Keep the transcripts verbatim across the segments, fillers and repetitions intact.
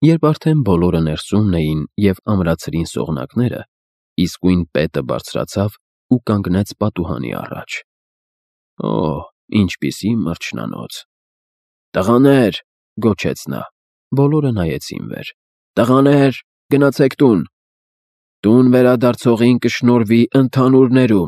Երբ արդեն բոլորը ներսումն էին և ամրացրին սողնակները, իսկույն պետը բարձրացավ ու կանգնեց պատուհանի առաջ։ Օ՜, ինչպիսի մրջնանոց։ «Տղաներ», գոչեց նա, բոլորը նայեցին վեր, «տղաներ, գնացեք տուն։ Տուն վերադարձողին կշնորհվի ընդհանուր ներում։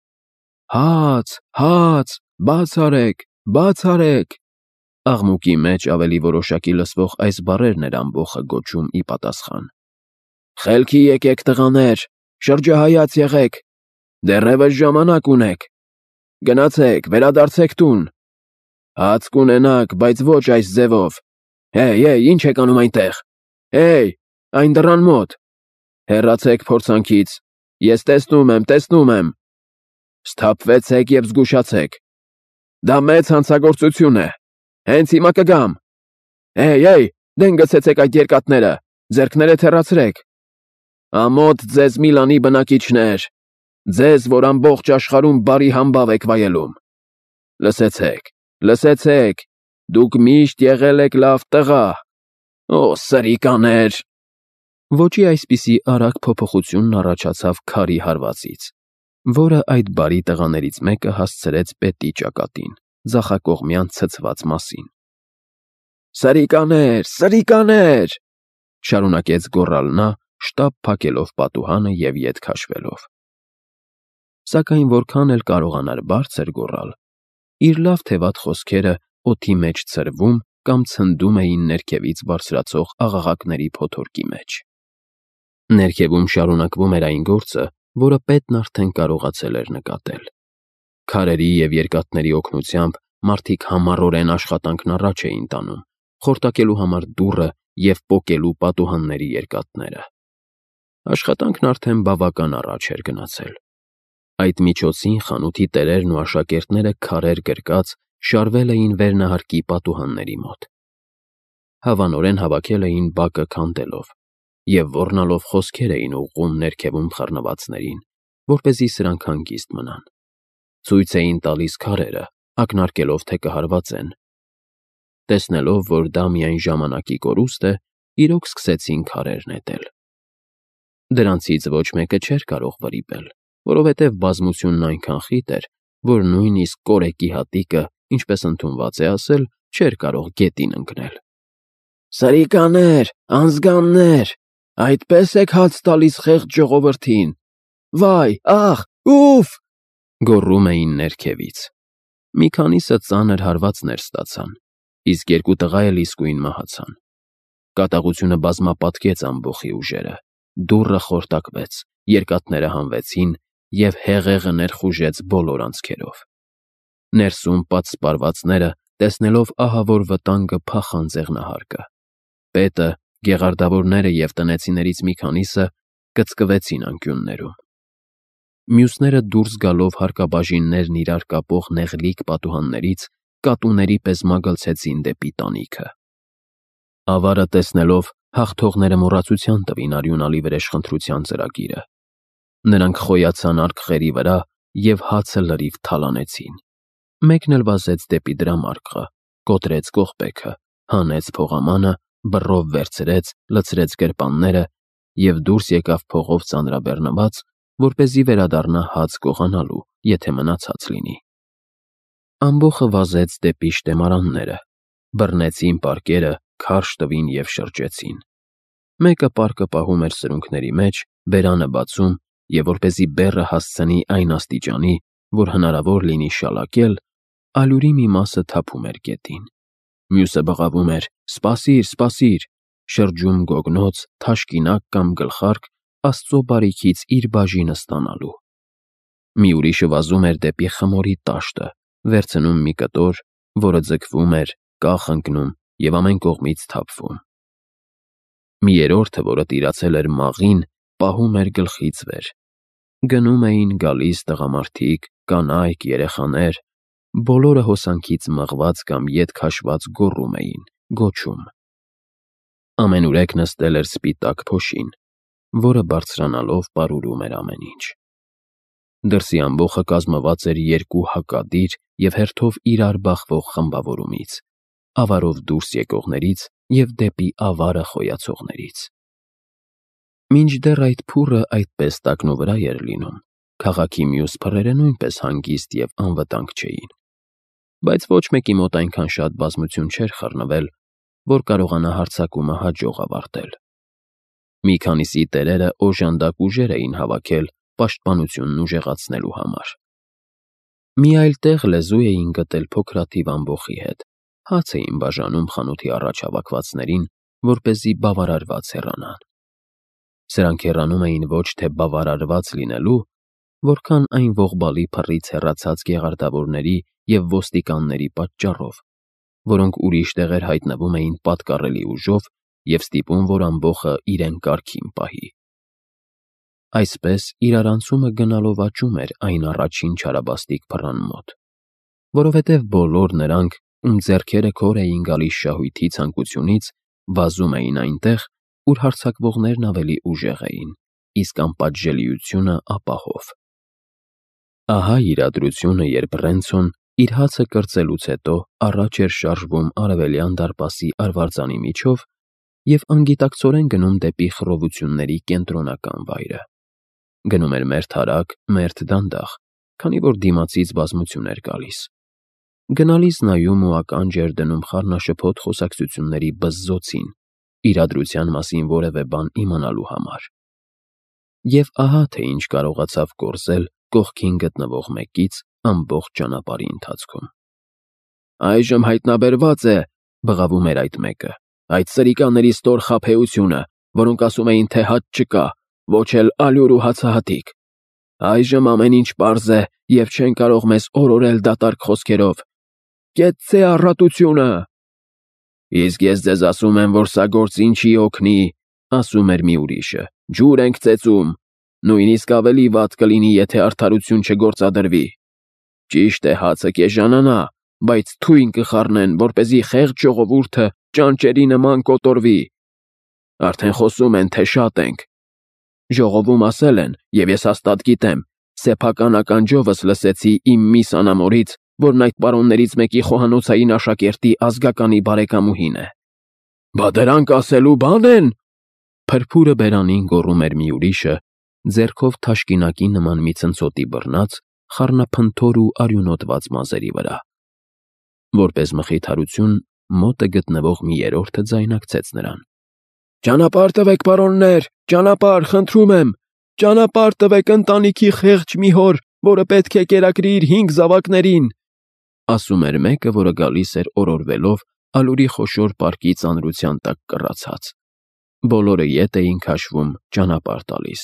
Հաց, հաց, բաց արեք, բաց արեք»։ Աղմուկի մեջ ավելի որոշակի լսվող այս բառերն էր ամբոխը գոչում ի պատասխան։ «Խելքի եկեք, տղաներ, շրջահայաց եղեք, դեռևս ժամանակ ունեք։ Գնացեք, վերադարձեք տուն։ Հաց կունենաք, բայց ոչ այս ձևով։ Հեյ, հեյ, ինչ եք անում այնտեղ։ Հեյ, այն դռան մոտ։ Հեռացեք փորձանքից, ես տեսնում եմ, տեսնում եմ։ Սթափվեցեք և զգուշացեք։ Դա մեծ հանցագործություն է։ Հենց հիմա կգամ։ Հեյ, հեյ, դեն գցեցեք այդ երկաթները, ձեռքներդ հեռացրեք։ Ամոթ ձեզ Միլանի բնակիչներ, ձեզ, որ ամբողջ աշխարհում բարի համբավ եք վայելում։ Լսեցեք, լսեցեք, դուք միշտ եղել եք լավ տղա։ Օ, սրիկաներ։ Ոճի այսպիսի արագ փոփոխությունն առաջացավ քարի հարվածից, որը այդ բարի տղաներից մեկը հասցրեց պետի ճակատին, ձախակողմյան ցցված մասին։ Սրիկաներ, սրիկաներ, շարունակեց գոռալ նա, շտապ փակելով պատուհանը և ետ քաշվելով։ Սակայն որքան էլ կարողանար բարձր գոռալ, իր լավ թե վատ խոսքերը օդի մեջ ցրվում կամ ցնդում էին ներքևից բարձրացող աղաղակների փոթորկի մեջ։ Ներքևում շարունակվում էր այն գործը, որը պետն արդեն կարողացել էր նկատել։ Քարերի և երկաթների օգնությամբ մարդիկ համառորեն աշխատանքն առաջ էին տանում, խորտակելու համար դուռը և պոկելու պատուհանների երկաթները։ Աշխատանքն արդեն բավական առաջ էր գնացել։ Այդ միջոցին խանութի տերերն ու աշակերտները քարեր գրկած շարվել էին վերնահարկի պատուհանների մոտ։ Հավանորեն հավաքել էին բակը քանդելով և ոռնալով խոսքեր էին ուղղում ներքևում խռնվածներին, որպեսզի սրանք հանգիստ մնան։ Ցույց էին տալիս քարերը, ակնարկելով, թե կհարվածեն։ Տեսնելով, որ դա միայն ժամանակի կորուստ է, իրոք սկսեցին քարեր նետել։ Դրանցից ոչ մեկը չէր կարող վրիպել, որովհետև բազմությունն այնքան խիտ էր, որ նույնիսկ կորեկի հատիկը, ինչպես ընդունված է ասել, չէր կարող գետին ընկնել։ Սրիկաներ, անզգաններ, այդպես եք հաց տալիս խեղճ ժողովրդին։ Վայ, ախ, ուֆ, գոռում էին ներքևից։ Մի քանիսը ծանր հարվածներ ստացան, իսկ երկու տղա էլ իսկույն մահացան։ Կատաղությունը բազմապատկեց ամբոխի ուժերը, դուռը խորտակվեց, երկաթները հանվեցին և հեղեղը ներխուժեց բոլոր անցքերով։ Ներսում պատսպարվածները, տեսնելով ահավոր վտանգը, փախան ձեղնահարկը։ Պետը, գեղարդավորները և տնեցիներից մի քանիսը կծկվեցին անկյուններում։ Մյուսները դուրս գալով հարկաբաժիններն իրար կապող նեղլիկ պատուհաններից կատուների պես մագլցեցին դեպի տանիքը։ Ավարը տեսնելով, հաղթողները մոռացության տվին արյունալի վրեժխնդրության ծրագիրը։ Նրանք խոյացան արկղերի վրա և հացը լրիվ թալանեցին։ Մեկն էլ վազեց դեպի դրամարկղը, կոտրեց կողպեքը, հանեց փողամանը, բռով վերցրեց, լցրեց գրպանները և դուրս եկավ փողով ծանրաբեռնված, որպեսզի վերադառնա հաց գողանալու, եթե մնացած լինի։ Ամբոխը վազեց դեպի շտեմարանները, բռնեցին պարկերը, քարշ տվին և շրջեցին։ Մեկը պարկը պահում էր սրունքների մեջ, բերանը բացում և որպեսզի բեռը հասցնի այն աստիճանի, որ հնարավոր լինի շալակել, ալյուրի մի մասը թափում էր գետին։ Մյուսը բղավում էր. «Սպասիր, սպասիր», շրջում գոգնոց, թաշկինակ կամ գլխարկ Աստծո բարիքից իր բաժինը ստանալու։ Մի ուրիշը վազում էր դեպի խմորի տաշտը, վերցնում մի կտոր, որը ձգվում էր, կախ ընկնում և ամեն կողմից թափվում։ Մի երրորդը, որը տիրացել էր մաղին, պահում էր գլխից վեր։ Գնում էին, գալիս տղամարդիկ, կանայք, երեխաներ, բոլորը հոսանքից մղված կամ ետ քաշված գոռում էին, գոչում։ Ամենուրեք նստել էր սպիտակ փոշին, որը բարձրանալով պարուրում էր ամեն ինչ։ Դրսի ամբոխը կազմված էր երկու հակադիր և հերթով իրար բախվող խմբավորումից, ավարով դուրս եկողներից և դեպի ավարը խոյացողներից։ Մինչդեռ այդ փուռը այդպես տակնուվրա էր լինում, քաղաքի մյուս փռերը նույնպես հանգիստ և անվտանգ չէին, բայց ոչ մեկի մոտ այնքան շատ բազմություն չէր խռնվել, որ կարողանա հարձակումը հաջող ավարտել։ Մի քանիսի տերերը օժանդակ ուժեր էին հավաքել պաշտպանությունն ուժեղացնելու համար։ Մի այլ տեղ լեզու էին գտել փոքրաթիվ ամբոխի հետ, հաց էին բաժանում խանութի առաջ հավաքվածներին, որպեսզի բավարարված հեռանան։ Սրանք հեռանում էին ոչ թե բավարարված լինելու, որքան այն ողբալի փռից հեռացած գեղարդավորների և ոստիկանների պատճառով, որոնք ուրիշ տեղեր հայտնվում էին պատկառելի ուժով և ստիպում, որ ամբոխը իրեն կարգին պահի։ Այսպես իրարանցումը գնալով աճում էր այն առաջին չարաբաստիկ փռան մոտ, որովհետև բոլոր նրանք, ում ձեռքերը քոր էին գալիս շահույթի ցանկությունից, վազում էին այնտեղ, ուր հարձակվողներն ավելի ուժեղ էին, իսկ անպատժելիությունը ապահով։ Ահա իրադրությունը, երբ Ռենցոն իր հացը կրծելուց հետո առաջ էր շարժվում Արևելյան դարպասի արվարձանի միջով և անգիտակցորեն գնում դեպի խռովությունների կենտրոնական վայրը։ Գնում էր մերթ-արագ, մերթ-դանդաղ, քանի որ դիմացից բազմություն էր գալիս։ Գնալիս նայում ու ականջ էր դնում խառնաշփոթ խոսակցությունների բզզոցին, իրադրության մասին որևէ բան իմանալու համար։ Եվ ահա թե ինչ կարողացավ կորզել կողքին գտնվող մեկից ամբողջ ճանապարհի ընթացքում։ «Այժմ հայտնաբերված է,» բղավում էր այդ մեկը, «այդ սրիկաների ստոր խաբեությունը, որոնք ասում էին, թե հաց չկա, ոչ էլ ալյուր ու հացահատիկ։ Այժմ ամեն ինչ պարզ է և չեն կարող մեզ օրորել դատարկ խոսքերով։ Կեցցե առատությունը»։ «Իսկ ես ձեզ ասում եմ, որ սա գործ ինչի օգնի,» ասում էր մի ուրիշը, «ջուր ենք ծեծում, նույնիսկ ավելի վատ կլինի, եթե արդարություն չգործադրվի։ Ճիշտ է, հացը կեժանանա, բայց թույն կխառնեն, որպեսզի խեղճ ժողովուրդը ճանճերի նման կոտորվի։ Արդեն խոսում են, թե շատ ենք։ Ժողովում ասել են, և ես հաստատ գիտեմ, սեփական ականջովս լսեցի իմ միս անամորից, որն այդ պարոններից մեկի խոհանոցային աշակերտի ազգականի բարեկամուհին է։ Բա դրանք ասելու բան են։ Փրփուրը բերանին գոռում էր մի ուրիշը, ձեռքով թաշկինակի նման մի ցնցոտի բռնած, խառնափնթոր ու արյունոտված մազերի վրա։ Որպես մխիթարություն մոտը գտնվող մի երրորդը ձայնարկեց նրան. «Ճանապարհ տվեք, պարոններ, ճանապարհ, խնդրում եմ, ճանապարհ տվեք ընտանիքի խեղճ մի հոր, որը պետք է կերակրի իր հինգ զավակներին», ասում էր մեկը, որը գալիս էր օրորվելով ալյուրի խոշոր պարկի ծանրության տակ կռացած։ Բոլորը ետ էին քաշվում, ճանապարհ տալիս։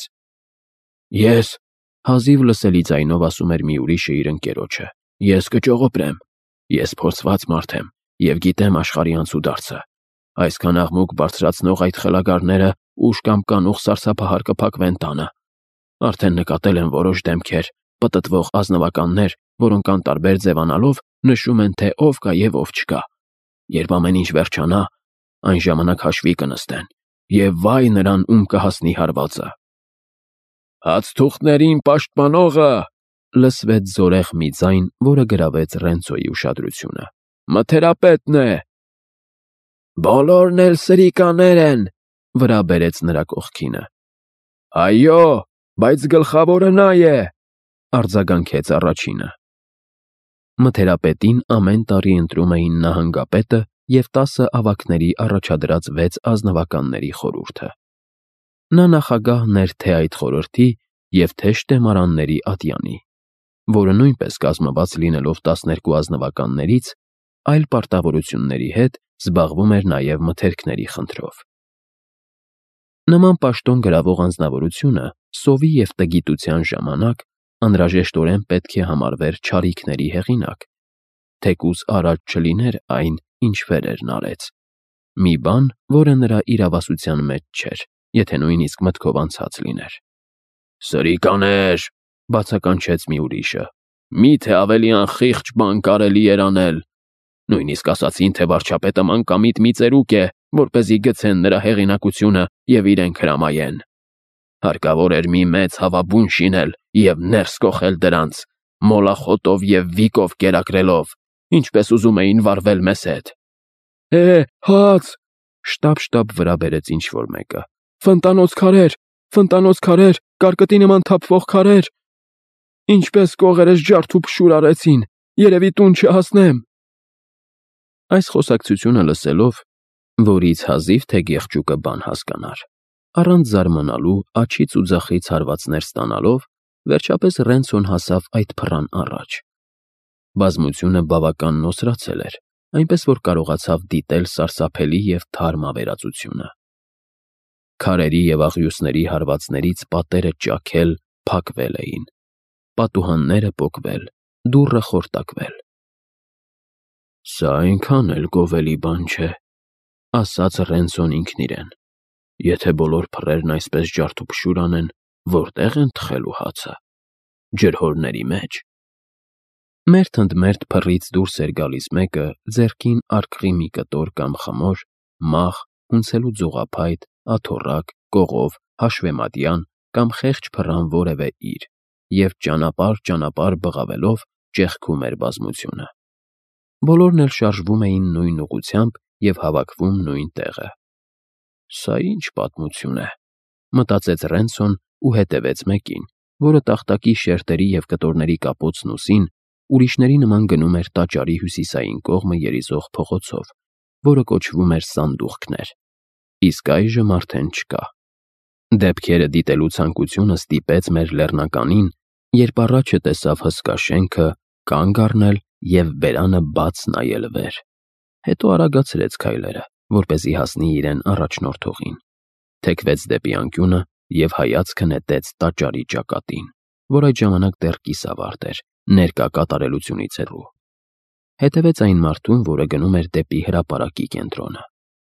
«Ես,» հազիվ լսելի ձայնով ասում էր մի ուրիշը իր ընկերոջը, «ես կճողոպրեմ։ Ես փորձված մարդ եմ և գիտեմ աշխարհի անցուդարձը։ Այսքան աղմուկ բարձրացնող այդ խելագարները ուշ կամ կանուխ սարսափահար կփակվեն տանը։ Արդեն նկատել եմ որոշ դեմքեր, պտտվող ազնվականներ, որոնք անտարբեր ձևանալով նշում են, թե ով կա և ով չկա։ Երբ ամեն ինչ վերջանա, այն ժամանակ հաշվի կնստեն, և վայ նրան, ում կհասնի հարվածը»։ «Հացթուղթներին պաշտպանողը», լսվեց զորեղ մի ձայն, որը գրավեց Ռենցոյի ուշադրությունը, «մթերապետն է»։ «Բոլորն էլ սրիկաներ են», վրա բերեց նրա կողքինը։ «Այո, բայց գլխավորը նա է», արձագանքեց առաջինը։ Մթերապետին ամեն տարի ընտրում էին նահանգապետը և տասը ավագների առաջադրած վեց ազնվականների խորհուրդը։ Նա նախագահն էր թե այդ խորհրդի և թե շտեմարանների ատյանի, որը նույնպես կազմված լինելով տասներկու ազնվականներից, այլ պարտավորությունների հետ զբաղվում էր նաև մթերքների խնդրով։ Նման պաշտոն գրավող անձնավորությունը սովի և տգիտության ժամանակ անհրաժեշտորեն պետք է համարվեր չարիքների հեղինակ, թեկուզ արած չլիներ այն, ինչ վերերն արեց, մի բան, որը նրա իրավասության մեջ չէր, եթե նույնիսկ մտքով անցած լիներ։ «Սրիկաներ», բացականչեց մի ուրիշը, «միթե ավելի անխիղճ բան կարելի էր անել։ Նույնիսկ ասացին, թե վարչապետը մանկամիտ մի ծերուկ է, որպեսզի գցեն նրա հեղինակությունը և իրենք հրամայեն։ Հարկավոր էր մի մեծ հավաբուն շինել և ներս կոխել դրանց, մոլախոտով և վիկով կերակրելով, ինչպես ուզում էին վարվել մեզ հետ։ Է, հաց, շտապ-շտապ վրա բերեց ինչ-որ մեկը։ Ֆնտանոց քարեր, ֆնտանոց քարեր, կարկտի նման թափվող քարեր։ Ինչպես կողերս ջարդ ու փշուր արեցին, երևի տուն չհասնեմ։ Այս խոսակցությունը լսելով, որից հազիվ թե Գեղչուկը բան հասկանար, առանց զարմանալու աջից ու ձախից հարվածներ ստանալով, վերջապես Ռենցոն հասավ այդ փռան առաջ։ Բազմությունը բավական նոսրացել էր, այնպես որ կարողացավ դիտել սարսափելի և թարմ ավերածությունը։ Քարերի և աղյուսների հարվածներից պատերը ճաքել, փակվել էին, պատուհանները պոկվել, դուռը խորտակվել։ «Սա այնքան էլ գովելի բան չէ», ասաց Ռենցոն ինքն իրեն։ «Եթե բոլոր փռերն այսպես ջարդուփշուր անեն, որտե՞ղ են թխելու հացը։ Ջրհորների մեջ»։ Մերթ ընդ մերթ փռից դուրս էր գալիս մեկը, ձեռքին արկղի մի կտոր կամ խմոր, մաղ, հունցելու ձողափայտ, աթոռակ, կողով, հաշվեմատյան կամ խեղճ փռան որևէ իր, և ճանապարհ-ճանապարհ բղավելով ճեղքում էր բազմությունը։ Բոլորն էլ շարժվում էին նույն ուղղությամբ և հավաքվում նույն տեղը։ «Սա ի՞նչ պատմություն է», մտածեց Ռենցոն ու հետևեց մեկին, որը տախտակի շերտերի և կտորների կապոցն ուսին, ուրիշների նման գնում էր տաճարի հյուսիսային կողմը երիզող փողոցով, որը կոչվում էր Սանդուղքներ, իսկ այժմ արդեն չկա։ Դեպքերը դիտելու ցանկությունը ստիպեց մեր լեռնականին, երբ առաջը տեսավ հսկա շենքը, կանգ առնել և բերանը բաց նայել վեր, հետո արագացրեց քայլերը, որպեսզի հասնի իրեն առաջնորդողին, թեքվեց դեպի անկյունը և հայացքը նետեց տաճարի ճակատին, որ այդ ժամանակ դեռ կիսավարդ էր, ներկա կատարելությունից հեռու։ Հետևեց այն մարդուն, որը գնում էր դեպի հրապարակի կենտրոնը։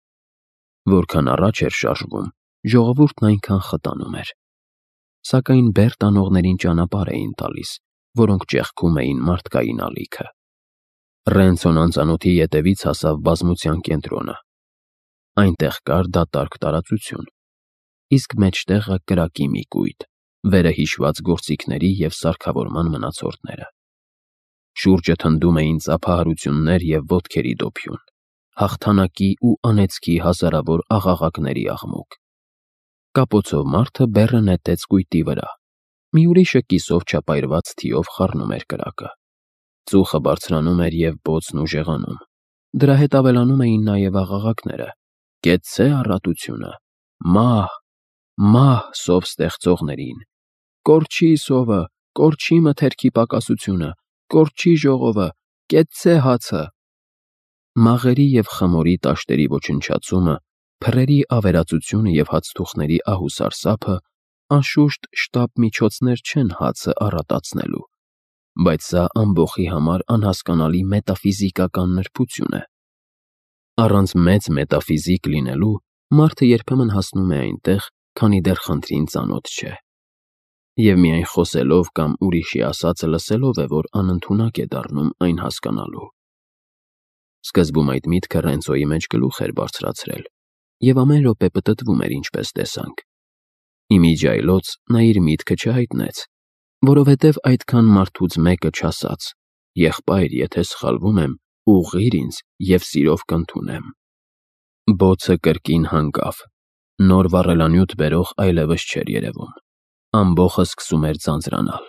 Որքան առաջ էր շարժվում, ժողովուրդն այնքան խտանում էր։ Սակայն բեռ տանողներին ճանապարհ էին տալիս, որոնք ճեղքում էին մարդկային ալիքը։ Ռենցոն անծանոթի ետևից հասավ բազմության կենտրոնը։ Այնտեղ կար դատարկ տարածություն, իսկ մեջտեղը կրակի մի կույտ, վերը հիշված գործիքների և սարքավորման մնացորդները։ Շուրջը թնդում էին ծափահարություններ և ոտքերի դոփյուն, հաղթանակի ու անեծքի հազարավոր աղաղակների աղմուկ։ Կապոցով մարդը բեռը նետեց կույտի վրա, մի ուրիշը կիսով չապայրված թիով խառնում էր կրակը։ Ծուխը բարձրանում էր և բոցն ուժեղանում։ Դրա հետ ավելանում էին նաև աղաղակները. «Կեցցե առատությունը», «Մահ, մահ սով ստեղծողներին», «Կորչի սովը, կորչի մթերքի պակասությունը, կորչի ժողովը, կեցցե հացը»։ Մաղերի և խմորի տաշտերի ոչնչացումը, փռերի ավերածությունը և հացթուխների ահ ու սարսափը, անշուշտ, շտապ միջոցներ չեն հացը առատացնելու, բայց սա ամբոխի համար անհասկանալի մետաֆիզիկական նրբություն է։ Առանց մեծ մետաֆիզիկ լինելու, մարդը երբեմն հասնում է այնտեղ, քանի դեռ խնդրին ծանոթ չէ։ Եվ միայն խոսելով կամ ուրիշի ասածը լսելով է, որ անընդունակ է դառնում այն հասկանալու։ Սկզբում այդ միտքը Ռենցոյի մեջ գլուխ էր բարձրացրել, և ամեն րոպե պտտվում էր, ինչպես տեսանք։ Ի միջի այլոց նա իր միտքը չհայտնեց, որովհետև այդքան մարդուց մեկը չասաց. «Եղբայր, եթե սխալվում եմ, ուղղիր ինձ և սիրով կընդունեմ»։ Բոցը կրկին հանգավ, նոր վառելանյութ բերող այլևս չէր երևում։ Ամբոխը սկսում էր ձանձրանալ։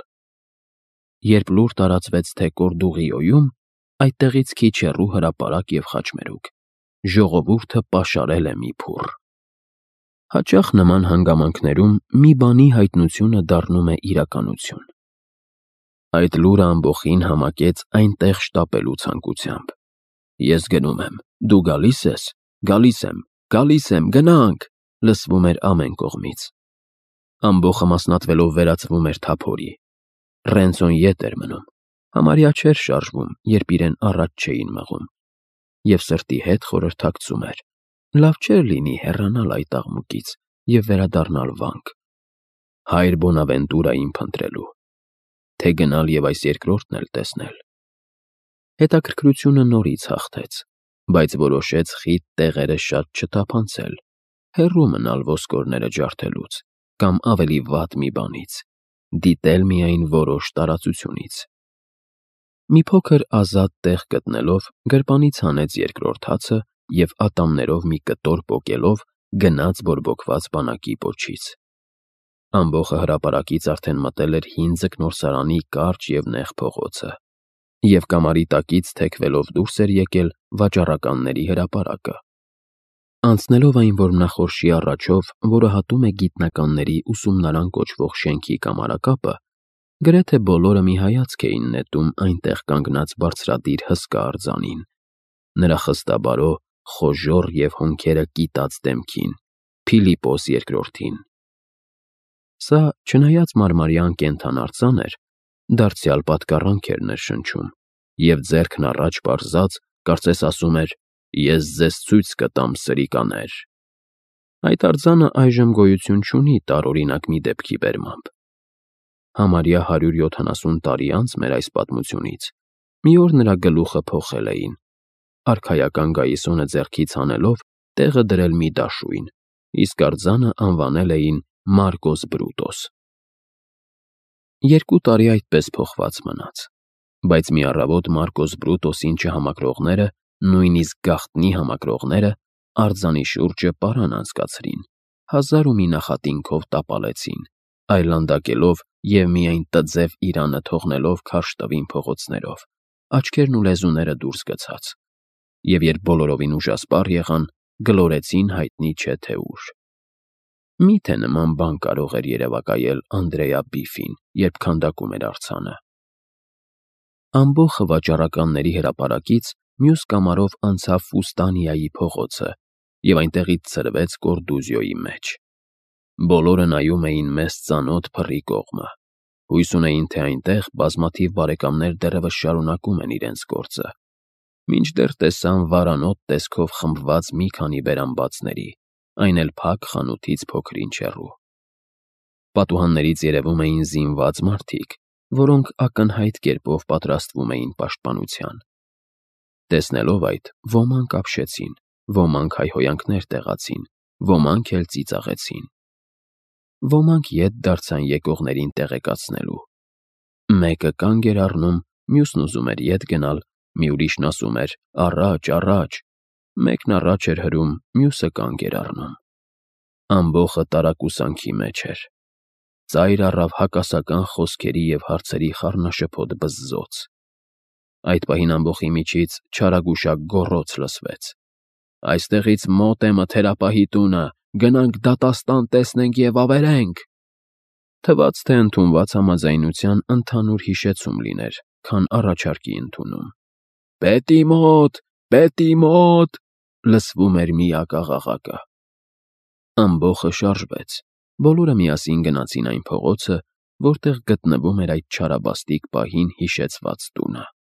Երբ լուր տարածվեց, թե Կորդուղիոյում, այդտեղից քիչ հեռու հրապարակ և խաչմերուկ, ժողովուրդը պաշարել է մի փուռ։ Հաճախ նման հանգամանքներում մի բանի հայտնությունը դառնում է իրականություն։ Այդ լուրը ամբոխին համակեց այնտեղ շտապելու ցանկությամբ։ «Ես գնում եմ, դու գալի՞ս ես, գալիս եմ, գալիս եմ, գնա՛նք», լսվում էր ամեն կողմից։ Ամբոխը մասնատվելով վերածվում էր թափորի։ Ռենցոն ետ էր մնում, համարյա չէր շարժվում, երբ իրեն առաջ չէին մղում, և սրտի հետ խորհրդակցում էր. լավ չէր լինի հեռանալ այդ աղմուկից և վերադառնալ վանք, հայր Բոնավենտուրային փնտրելու, թե գնալ և այս երկրորդն էլ տեսնել։ Հետաքրքրությունը նորից հաղթեց, բայց որոշեց խիտ տեղերը շատ չթափանցել, հեռու մնալ ոսկորները ջարդելուց կամ ավելի վատ մի բանից, դիտել միայն որոշ տարածությունից։ Մի փոքր ազատ տեղ գտնելով, գրպանից հանեց երկրորդ հացը և ատամներով մի կտոր պոկելով գնաց բորբոքված բանակի պոչից։ Ամբոխը հրապարակից արդեն մտել էր հին ձկնորսարանի կարճ և նեղ փողոցը, և կամարի տակից թեքվելով դուրս էր եկել վաճառականների հրապարակը։ Անցնելով այն որմնախորշի առաջով, որը հատում է գիտնականների ուսումնարան կոչվող շենքի կամարակապը, գրեթե բոլորը մի հայացք էին նետում այնտեղ կանգնած բարձրադիր հսկա արձանին, նրա խստաբարո, խոժոռ և հոնքերը կիտած դեմքին, Փիլիպպոս Երկրորդին։ Սա, չնայած մարմարյան կենդան արձան էր, դարձյալ պատկառանք էր ներշնչում, և ձեռքն առաջ պարզած, կարծես ասում էր. «Ես ձեզ ցույց կտամ, սրիկաներ»։ Այդ արձանը այժմ գոյություն չունի տարօրինակ մի դեպքի բերմամբ։ Համարյա հարյուր յոթանասուն տարի անց մեր այս պատմությունից մի օր նրա գլուխը փոխել էին, արքայական գայիսոնը ձեռքից հանելով տեղը դրել մի դաշույն, իսկ արձանը անվանել էին Մարկոս Բրուտոս։ Երկու տարի այդպես փոխված մնաց, բայց մի առավոտ Մարկոս Բրուտոսին չհամակրողները, նույնիսկ գաղտնի համակրողները, արձանի շուրջը պարան անցկացրին, հազար ու մի նախատինքով տապալեցին, այլանդակելով և միայն տձև իրանը թողնելով քարշ տվին փողոցներով, աչքերն ու լեզուները դուրս գցած, և երբ բոլորովին ուժասպառ եղան, գլորեցին հայտնի չէ թե ուր։ Մի՞թե նման բան կարող էր երևակայել Անդրեա Բիֆին, երբ քանդակում էր արձանը։ Ամբոխը վաճառականների հրապարակից մյուս կամարով անցավ Ֆուստանիայի փողոցը և այնտեղից ցրվեց Կորդուզիոյի մեջ։ Բոլորը նայում էին մեզ ծանոթ փռի կողմը, հույս ունեին, թե այնտեղ բազմաթիվ բարեկամներ դեռևս շարունակում են իրենց գործը, մինչդեռ տեսան վարանոտ տեսքով խմբված մի քանի բերանբացների, այն էլ փակ խանութից փոքր-ինչ հեռու։ Պատուհաններից երևում էին զինված մարդիկ, որոնք ակնհայտ կերպով պատրաստվում էին պաշտպանության։ Տեսնելով այդ, ոմանք ապշեցին, ոմանք հայհոյանքներ տեղացին, ոմանք էլ ծիծաղեցին։ Ոմանք ետ դարձան եկողներին տեղեկացնելու։ Մեկը կանգ էր առնում, մյուսն ուզում էր ետ գնալ, մի ուրիշն ասում էր. «Առաջ, առաջ»։ Մեկն առաջ էր հրում, մյուսը կանգ էր առնում։ Ամբոխը տարակուսանքի մեջ էր։ Ծայր առավ հակասական խոսքերի և հարցերի խառնաշփոթ բզզոց։ Այդ պահին ամբոխի միջից չարագուշակ գոռոց լսվեց. «Այստեղից մոտ է մթերապահի տունը, գնանք դատաստան տեսնենք և ավերենք»։ Թվաց, թե ընդունված համաձայնության ընդհանուր հիշեցում լիներ, քան առաջարկի ընդունում։ «Պետի մոտ, պետի մոտ»։ Լսվում էր միակ աղաղակը։ Ամբոխը շարժվեց, բոլորը միասին գնացին այն փողոցը, որտեղ գտնվում էր այդ չարաբաստիկ պահին հիշեցված տունը։